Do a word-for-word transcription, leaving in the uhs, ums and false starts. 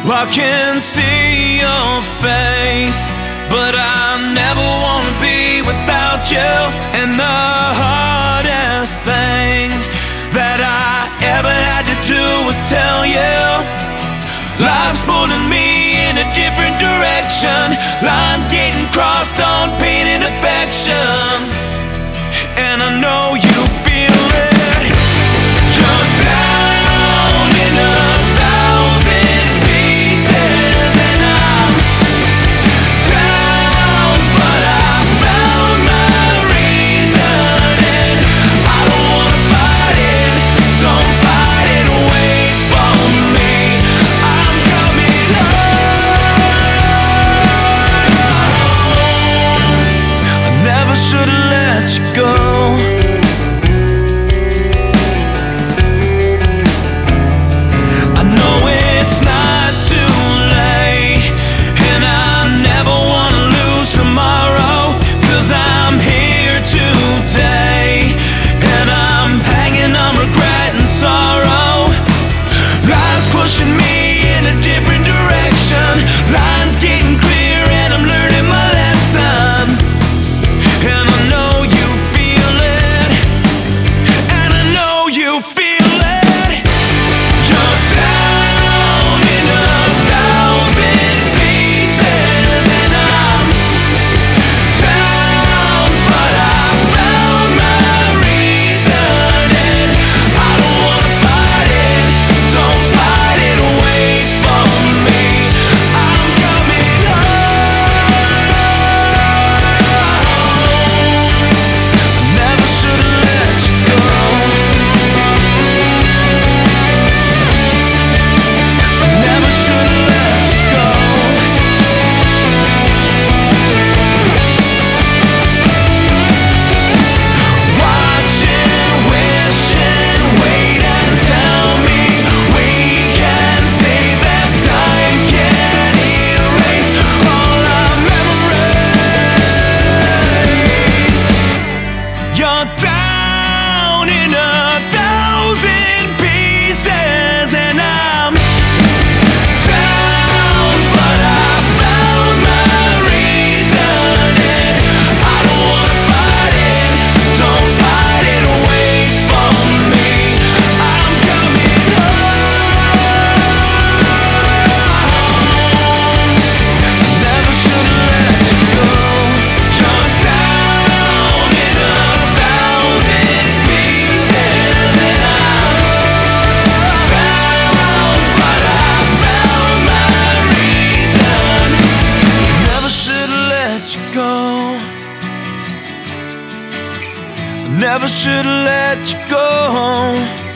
I can see your face, but I never wanna be without you. And the hardest thing that I ever had to do was tell you life's pulling me in a different direction. Lines getting crossed on pain and affection, and I know you feel it. You're down in a thousand pieces, and I'm down, but I found my reason. And I don't wanna fight it, don't fight it, wait for me. I'm coming home. I never should've let you go. Pushing me in a different direction. Lines getting clear and I'm learning my lesson. And I know you feel it, and I know you feel it. You're down in a thousand pieces, and I'm down, but I found my reason. And I don't wanna fight it, don't fight it, wait for me. I'm coming home. I never should've let you go. I never should've let you go. Watching, wishing, wait and tell me we can save this time, can erase all our memories. You're down in a thousand pieces, and I'm down, but I found my reason. And I don't wanna fight it, don't fight it, wait for me. I'm coming home. Never should've let you go. You're down in a thousand pieces, and I'm down, but I found my reason. Never should've let you go. Never should've let you go.